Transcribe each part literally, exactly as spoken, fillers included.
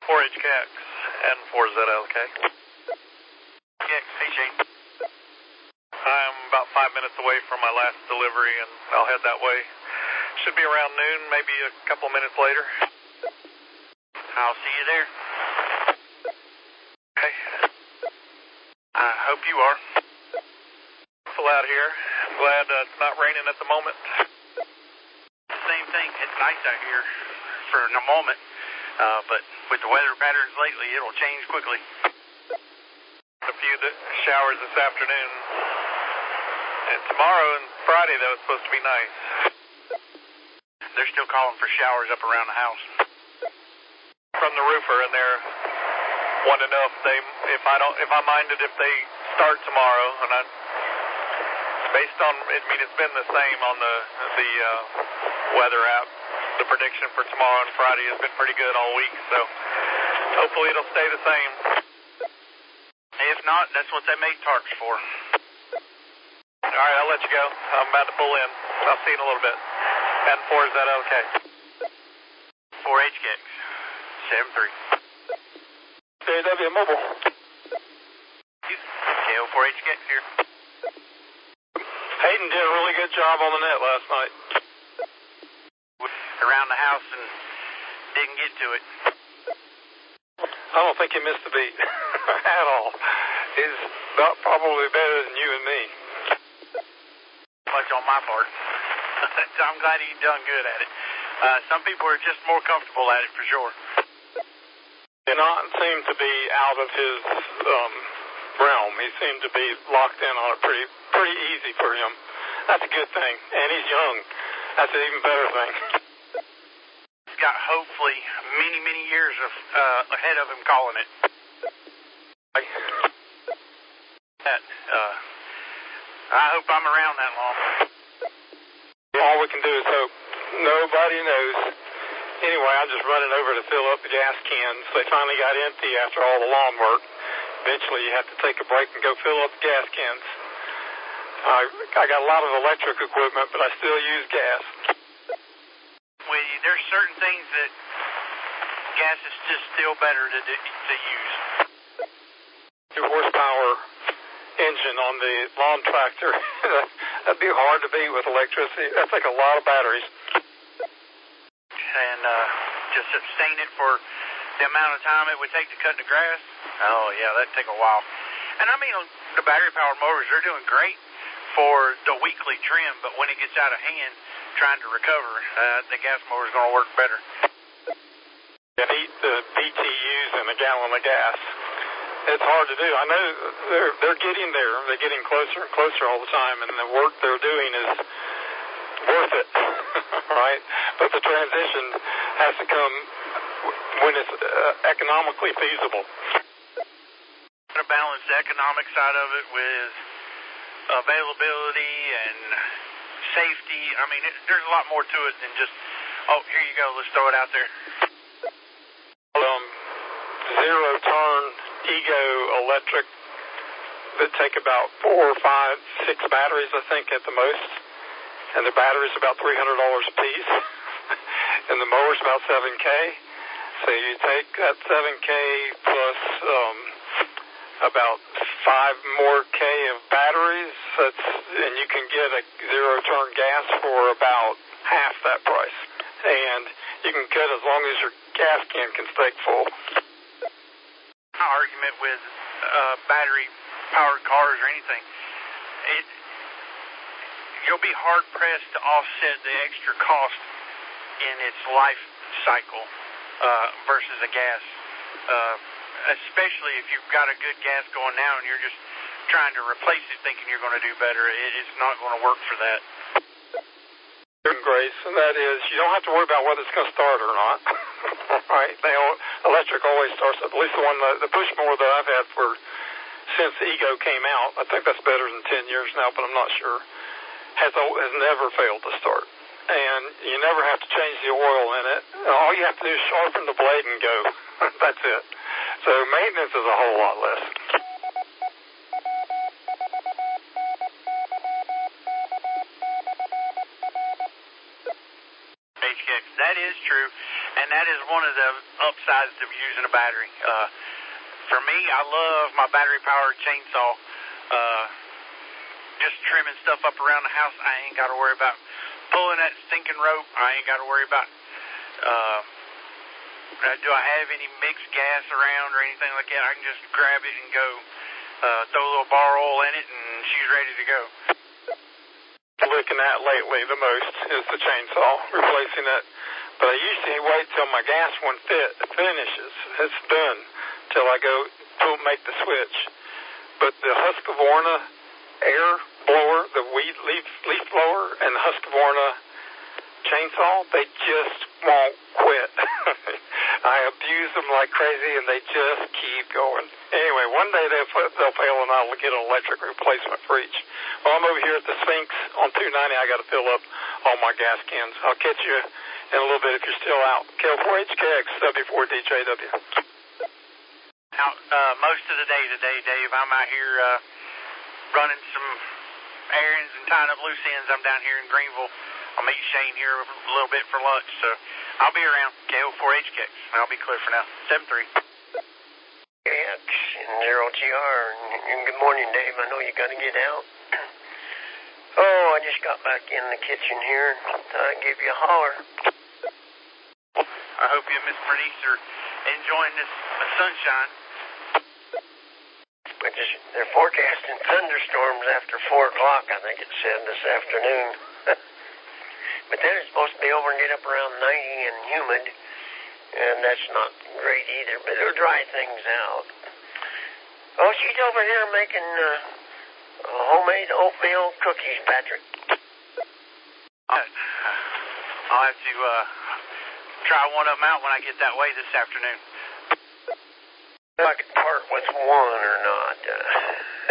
four H K X and four Z L K. Yeah, hey Shane. I'm about five minutes away from my last delivery, and I'll head that way. Should be around noon, maybe a couple minutes later. I'll see you there. Okay. I hope you are. Full out here. I'm glad uh, it's not raining at the moment. Same thing. It's nice out here for a moment, uh, but with the weather patterns lately, it'll change quickly. A few th- showers this afternoon. And tomorrow and Friday, that was supposed to be nice. They're still calling for showers up around the house. From the roofer, and they're wanting to know if they, if I don't, if I minded if they start tomorrow, and I, based on, I mean, it's been the same on the the uh, weather app. The prediction for tomorrow and Friday has been pretty good all week, so hopefully it'll stay the same. If not, that's what they made tarps for. All right, I'll let you go. I'm about to pull in. I'll see you in a little bit. And four, is that okay? four H K X, seven three. J W Mobile. K O four H K X here. Hayden did a really good job on the net last night. Around the house and didn't get to it. I don't think he missed a beat at all. He's about probably better than you and me. Much on my part. I'm glad he done good at it. Uh, some people are just more comfortable at it for sure. Did not seem to be out of his um, realm. He seemed to be locked in on it pretty pretty easy for him. That's a good thing. And he's young. That's an even better thing. He's got hopefully many, many years of uh, ahead of him calling it. That, uh, I hope I'm around that long. All we can do is hope. Nobody knows. Anyway, I'm just running over to fill up the gas cans. They finally got empty after all the lawn work. Eventually, you have to take a break and go fill up the gas cans. I, I got a lot of electric equipment, but I still use gas. Well, there's certain things that gas is just still better to, to use. Two horsepower engine on the lawn tractor. That'd be hard to beat with electricity. That's like a lot of batteries. And uh, just sustain it for the amount of time it would take to cut the grass. Oh, yeah, that'd take a while. And I mean, the battery-powered mowers, they're doing great for the weekly trim, but when it gets out of hand, trying to recover, uh, the gas mower's going to work better. And eat the B T Us and a gallon of gas. It's hard to do. I know they're they're getting there. They're getting closer and closer all the time, and the work they're doing is worth it, right? But the transition has to come when it's uh, economically feasible. To balance the economic side of it with availability and safety. I mean, it, there's a lot more to it than just, oh, here you go, let's throw it out there. Um, zero turn Ego electric that take about four, five, six batteries, I think, at the most. And the battery's about three hundred dollars a piece. And the mower's about seven K. So you take that seven K plus um, about five more K of batteries, that's, and you can get a zero-turn gas for about half that price. And you can cut as long as your gas can can stay full. My argument with uh, battery-powered cars or anything, it, you'll be hard-pressed to offset the extra cost in its life cycle uh, versus a gas, uh, especially if you've got a good gas going now and you're just trying to replace it thinking you're going to do better. It, it's not going to work for that. Grace, and that is you don't have to worry about whether it's going to start or not. Right? They all, electric always starts, at least the one, the, the push mower that I've had for since the Ego came out, I think that's better than ten years now, but I'm not sure, has, has never failed to start. And you never have to change the oil in it. All you have to do is sharpen the blade and go. That's it. So maintenance is a whole lot less. That is true, and that is one of the ups downsides to using a battery. Uh, for me, I love my battery-powered chainsaw. Uh, just trimming stuff up around the house, I ain't got to worry about pulling that stinking rope. I ain't got to worry about, uh, do I have any mixed gas around or anything like that? I can just grab it and go, uh, throw a little bar oil in it, and she's ready to go. Looking at lately the most is the chainsaw, replacing it. But I usually wait till my gas one fit finishes. It's done till I go to make the switch. But the Husqvarna air blower, the weed leaf leaf blower, and the Husqvarna chainsaw, they just won't quit. I abuse them like crazy, and they just keep going. Anyway, one day they'll, they'll fail, and I'll get an electric replacement for each. Well, I'm over here at the Sphinx on two ninety. I got to fill up all my gas cans. I'll catch you in a little bit if you're still out. K L four H K X, W four D J W. Out uh, most of the day today, Dave. I'm out here uh, running some errands and tying up loose ends. I'm down here in Greenville. I'll meet Shane here a little bit for lunch, so I'll be around. K L four H K X, and I'll be clear for now. seven three. X and zero T R. And good morning, Dave. I know you got to get out. Oh, I just got back in the kitchen here, and thought I'd give you a holler. I hope you and Miss Bernice are enjoying this sunshine. But just, they're forecasting thunderstorms after four o'clock, I think it said, this afternoon. But then it's supposed to be over and get up around ninety and humid, and that's not great either, but it'll dry things out. Oh, she's over here making uh, homemade oatmeal cookies, Patrick. I'll have to uh, try one of them out when I get that way this afternoon. If I could part with one or not. Uh,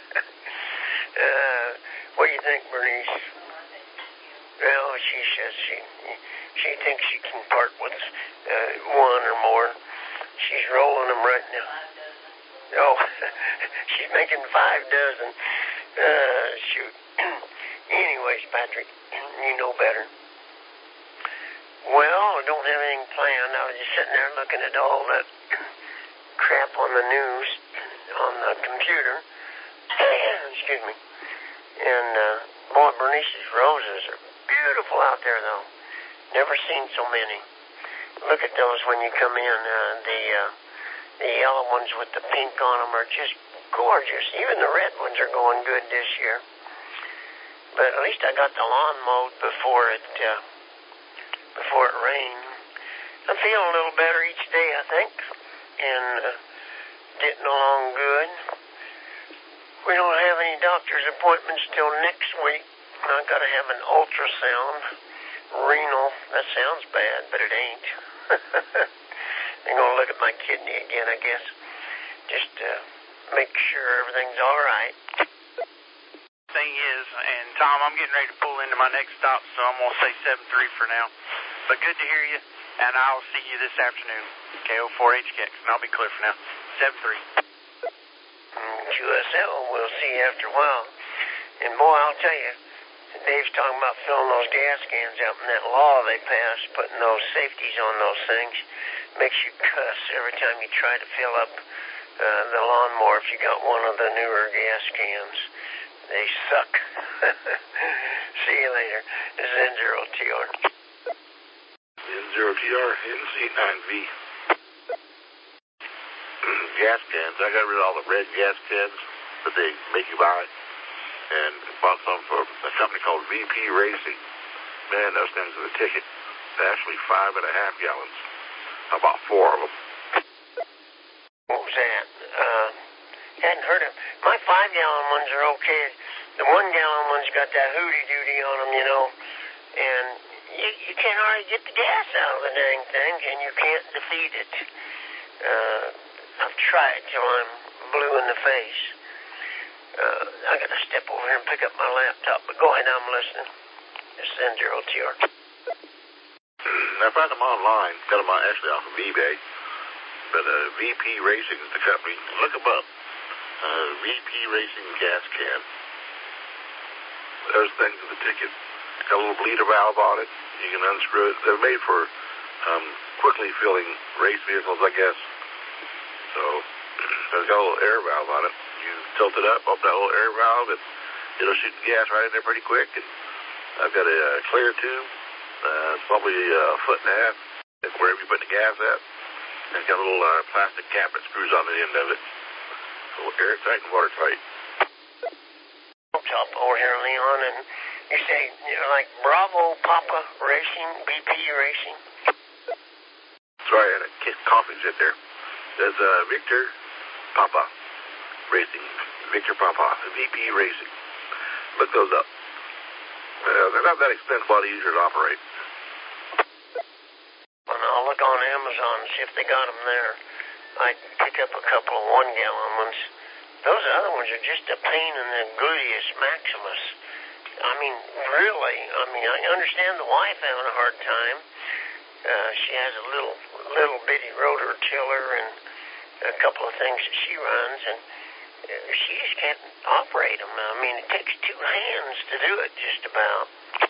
uh, what do you think, Bernice? Well, she says she she thinks she can part with uh, one or more. She's rolling them right now. Oh, she's making five dozen. Uh, shoot. Anyways, Patrick, you know better. Well, I don't have anything planned. I was just sitting there looking at all that crap on the news, on the computer. Excuse me. And, uh, boy, Bernice's roses are beautiful out there, though. Never seen so many. Look at those when you come in. Uh, the, uh, the yellow ones with the pink on them are just gorgeous. Even the red ones are going good this year. But at least I got the lawn mowed before it, uh, before it rained. I'm feeling a little better each day, I think. And uh, getting along good. We don't have any doctor's appointments till next week. I've got to have an ultrasound. Renal. That sounds bad, but it ain't. They're going to look at my kidney again, I guess. Just to uh, make sure everything's all right. Thing is, and Tom, I'm getting ready to pull into my next stop, so I'm going to say seven three for now. But good to hear you, and I'll see you this afternoon. K O four H K X, and I'll be clear for now. seven three. Q S L, we'll see you after a while. And boy, I'll tell you, Dave's talking about filling those gas cans out, and that law they passed, putting those safeties on those things, makes you cuss every time you try to fill up uh, the lawnmower if you got one of the newer gas cans. They suck. See you later. This is N zero T R. N zero T R, N C nine V. Gas cans. I got rid of all the red gas cans that they make you buy, and bought some from a company called V P Racing. Man, those things are the ticket. They're actually five and a half gallons. I bought four of them. What was that? Uh, hadn't heard of. My five gallon ones are okay. The one gallon ones got that hooty doody on them, you know, and you, you can't hardly get the gas out of the dang thing, and you can't defeat it. Uh, I've tried till I'm blue in the face. Uh, I gotta step over here and pick up my laptop, but go ahead, I'm listening. This is N zero T R. I found them online. Got them actually off of eBay. But uh, V P Racing is the company. Look them up. Uh, V P Racing gas can. Those things are the ticket. Got a little bleeder valve on it. You can unscrew it. They're made for I'm quickly filling race vehicles, I guess. So it's got a little air valve on it. You tilt it up, open that little air valve, and it'll shoot the gas right in there pretty quick. And I've got a uh, clear tube. Uh, it's probably a foot and a half, wherever you put the gas at. And it's got a little uh, plastic cap that screws on the end of it. So airtight and watertight. Top over here, Leon, and you say, you know, like Bravo Papa Racing, B P Racing? Sorry, I had a coughing fit there. There's uh, Victor Papa Racing. Victor Papa, V P Racing. Look those up. Uh, they're not that expensive, a lot easier to operate. And I'll look on Amazon and see if they got them there. I'd pick up a couple of one-gallon ones. Those other ones are just a pain in the gluteus maximus. I mean, really, I mean, I understand the wife having a hard time. Uh, she has a little, little bitty rotor tiller and a couple of things that she runs, and uh, she just can't operate them. I mean, it takes two hands to do it, just about.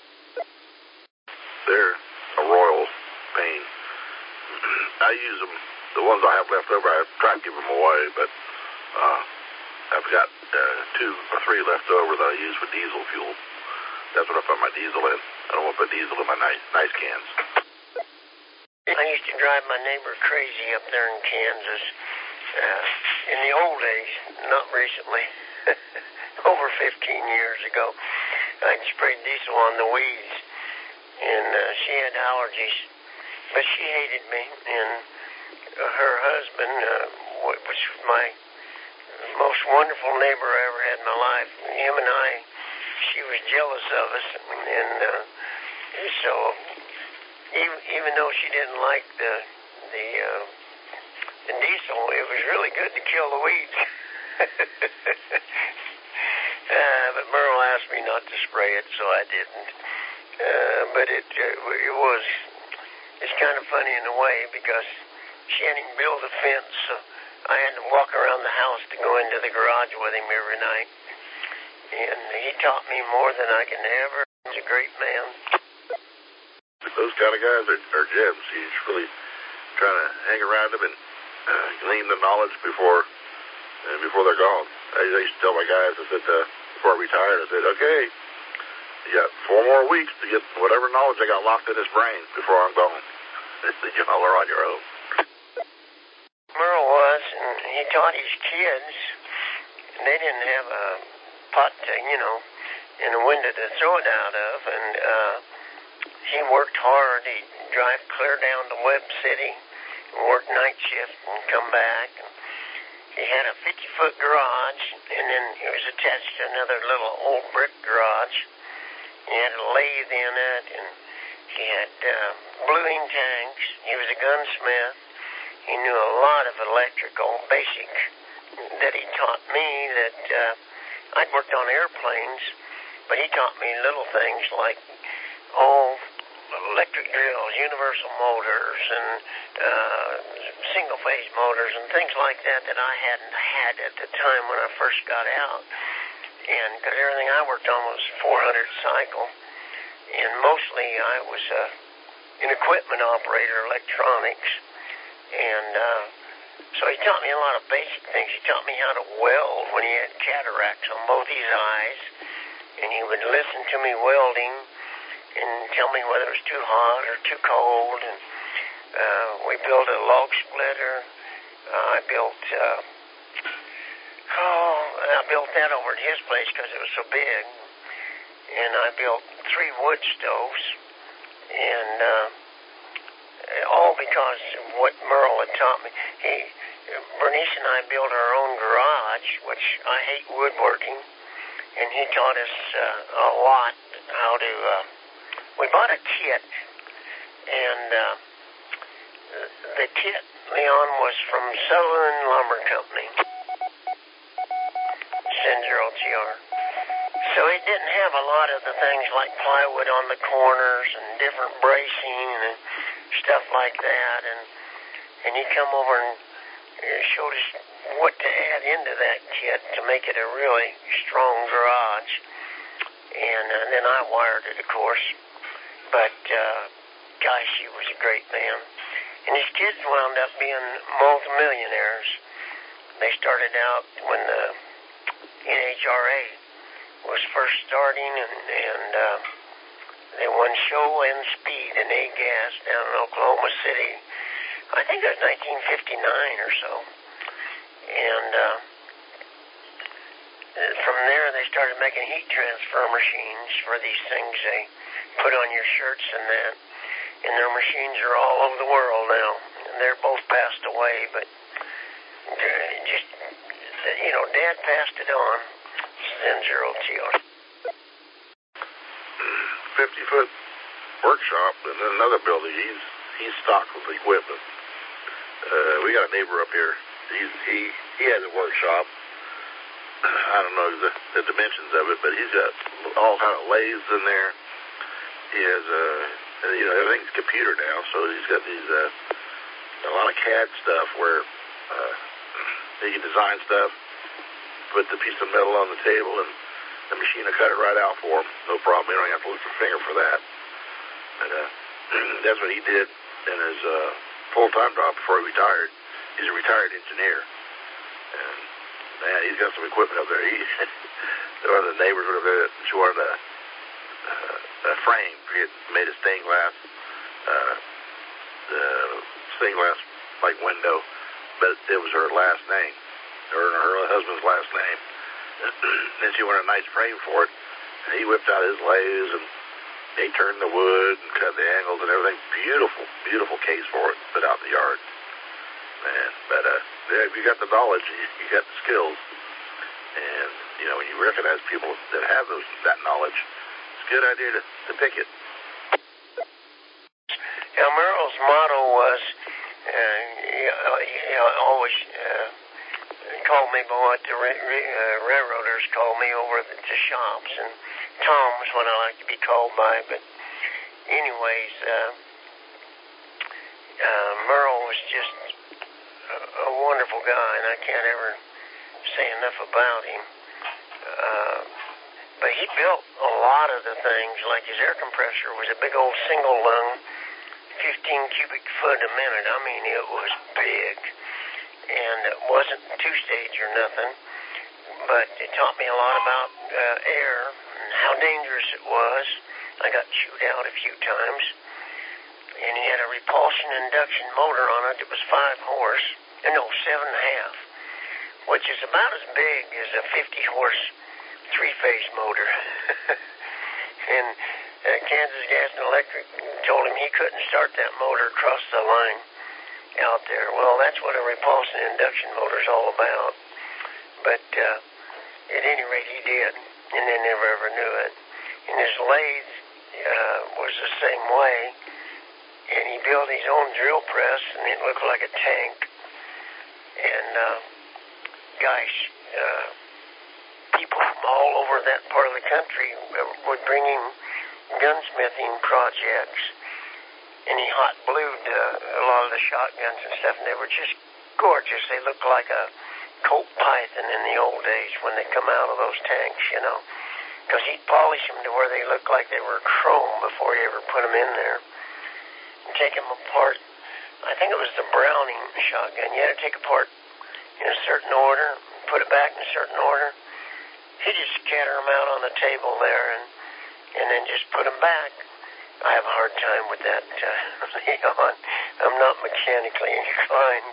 They're a royal pain. I use them, the ones I have left over, I try to give them away, but uh, I've got uh, two or three left over that I use for diesel fuel. That's what I put my diesel in. I don't want to put diesel in my nice, nice cans. I used to drive my neighbor crazy up there in Kansas. Uh, in the old days, not recently, over fifteen years ago, I sprayed diesel on the weeds, and uh, she had allergies, but she hated me, and uh, her husband, uh, which was my most wonderful neighbor I ever had in my life, him and I, she was jealous of us, and uh, so even, even though she didn't like the the, uh, the diesel, it was really good to kill the weeds. uh, but Merle asked me not to spray it, so I didn't. Uh, but it uh, it was it's kind of funny in a way because she hadn't built a fence, so I had to walk around the house to go into the garage with him every night. And he taught me more than I can ever. He's a great man. Those kind of guys are, are gems. You just really try to hang around them and uh, glean the knowledge before uh, before they're gone. I, I used to tell my guys, I said, uh, before I retired, I said, okay, you got four more weeks to get whatever knowledge I got locked in his brain before I'm gone. They said, you know, they're on your own. Merle was, and he taught his kids, and they didn't have a pot to, you know, and a window to throw it out of, and uh, he worked hard. He'd drive clear down to Webb City and work night shift and come back. And he had a fifty-foot garage, and then it was attached to another little old brick garage. He had a lathe in it, and he had uh, bluing tanks. He was a gunsmith. He knew a lot of electrical, basic, that he taught me that uh, I'd worked on airplanes, but he taught me little things like, oh, electric drills, universal motors, and uh, single-phase motors, and things like that that I hadn't had at the time when I first got out. And because everything I worked on was four hundred cycle, and mostly I was uh, an equipment operator, electronics. And uh, so he taught me a lot of basic things. He taught me how to weld when he had cataracts on both his eyes. And he would listen to me welding and tell me whether it was too hot or too cold. And uh, we built a log splitter. Uh, I built, uh, oh, I built that over at his place because it was so big. And I built three wood stoves. And uh, all because of what Merle had taught me. He, Bernice and I built our own garage, which I hate woodworking, and he taught us uh, a lot how to. Uh, we bought a kit, and uh, the kit, Leon, was from Sutherland Lumber Company, Sin Zero T R. So it didn't have a lot of the things like plywood on the corners and different bracing and stuff like that, and and he come over and showed us what to add into that kit to make it a really strong garage. And uh, then I wired it, of course. But uh, gosh, he was a great man. And his kids wound up being multimillionaires. They started out when the N H R A was first starting, and, and uh, they won show and speed and A-gas down in Oklahoma City. I think it was nineteen fifty-nine or so. And uh, from there, they started making heat transfer machines for these things they put on your shirts and that. And their machines are all over the world now. And they're both passed away, but just, you know, Dad passed it on. Sends your old Teal. fifty-foot workshop, and then another building. He's he's stocked with equipment. Uh, we got a neighbor up here. He's, he he has a workshop. I don't know the, the dimensions of it, but he's got all kind of lathes in there. He has uh, you know, everything's computer now, so he's got these uh, a lot of C A D stuff where uh, he can design stuff, put the piece of metal on the table, and the machine will cut it right out for him. No problem. You don't have to lift your finger for that. But uh, that's what he did in his uh, full-time job before he retired. He's a retired engineer. And, man, he's got some equipment up there. He, one of the neighbors were up there, she wanted a, uh, a frame. He had made a stained glass, uh, uh, stained glass, like, window, but it was her last name, or her husband's last name. Then she wanted a nice frame for it, and he whipped out his lathes, and they turned the wood and cut the angles and everything. Beautiful, beautiful case for it, put out in the yard. Man, but uh, yeah, if you got the knowledge, you, you got the skills, and you know, when you recognize people that have those that knowledge, it's a good idea to, to pick it. Now, Merle's motto was, uh, he, he always uh, called me by what the ra- ra- uh, railroaders called me over at the shops, and Tom was what I like to be called by. But anyways, uh, uh, Merle was just a, a wonderful guy, and I can't ever say enough about him. Uh, but he built a lot of the things, like his air compressor was a big old single lung, fifteen cubic foot a minute. I mean, it was big. And it wasn't two-stage or nothing, but it taught me a lot about uh, air and how dangerous it was. I got chewed out a few times. And he had a repulsion induction motor on it. It was five horse, no, seven and a half, which is about as big as a fifty horse three-phase motor. And uh, Kansas Gas and Electric told him he couldn't start that motor across the line out there. Well, that's what a repulsion induction motor is all about. But uh, at any rate, he did, and they never ever knew it. And his lathe uh, was the same way, and he built his own drill press, and it looked like a tank. And uh, gosh, uh, people from all over that part of the country would bring him gunsmithing projects. And he hot blued uh, a lot of the shotguns and stuff, and they were just gorgeous. They looked like a Colt Python in the old days when they come out of those tanks, you know, because he'd polish them to where they looked like they were chrome before he ever put them in there. And take them apart. I think it was the Browning shotgun. You had to take apart in a certain order, put it back in a certain order. He'd just scatter them out on the table there, and and then just put them back. I have a hard time with that, uh, Leon. I'm not mechanically inclined.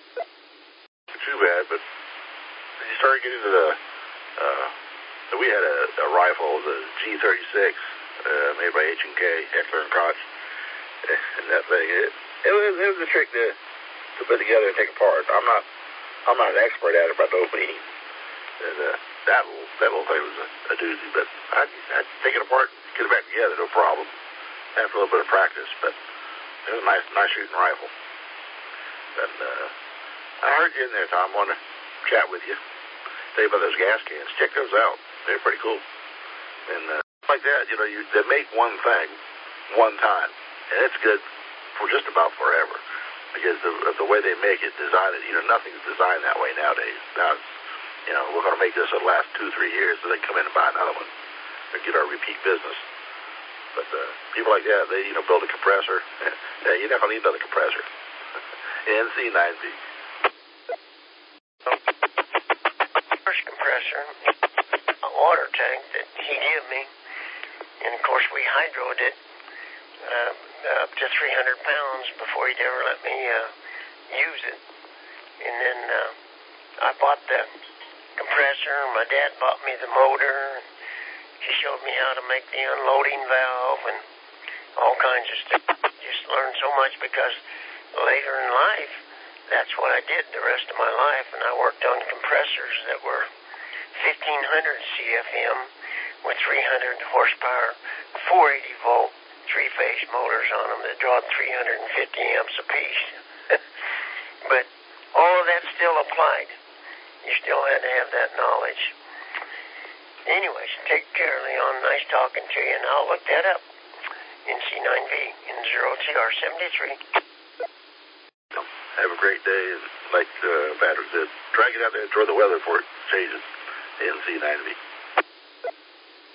Too bad, but you started getting to the, uh, we had a, a rifle, the G thirty-six, uh, made by H and K, Heckler and Koch, and that thing, it, it, was, it was a trick to, to put together and take apart. I'm not, I'm not an expert at it, by no means. And, uh, that little, that little thing was a, a doozy, but I'd, I'd take it apart, get it back together, no problem. After a little bit of practice, but it was a nice, nice shooting rifle. And uh, I heard you in there, Tom. I want to chat with you. Tell you about those gas cans. Check those out. They're pretty cool. And uh, like that, you know, you they make one thing one time, and it's good for just about forever because the the way they make it, design it, you know, nothing's designed that way nowadays. Now, it's, you know, we're going to make this the last two, three years, so they come in and buy another one or get our repeat business. But uh, people like that, they, you know, build a compressor. Yeah, you're not going to need another compressor. N C nine V. First compressor, a water tank that he gave me, and of course we hydroed it uh, up to three hundred pounds before he'd ever let me uh, use it. And then uh, I bought the compressor. My dad bought me the motor. He showed me how to make the unloading valve and all kinds of stuff. Just learned so much because later in life, that's what I did the rest of my life. And I worked on compressors that were fifteen hundred C F M with three hundred horsepower, four eighty volt, three-phase motors on them that draw three hundred fifty amps apiece. But all of that still applied. You still had to have that knowledge. Anyways, take care, Leon. Nice talking to you, and I'll look that up. N C nine V in zero T R seventy-three. Have a great day, and like uh, Patrick said, try to get out there and enjoy the weather before it changes. N C nine V.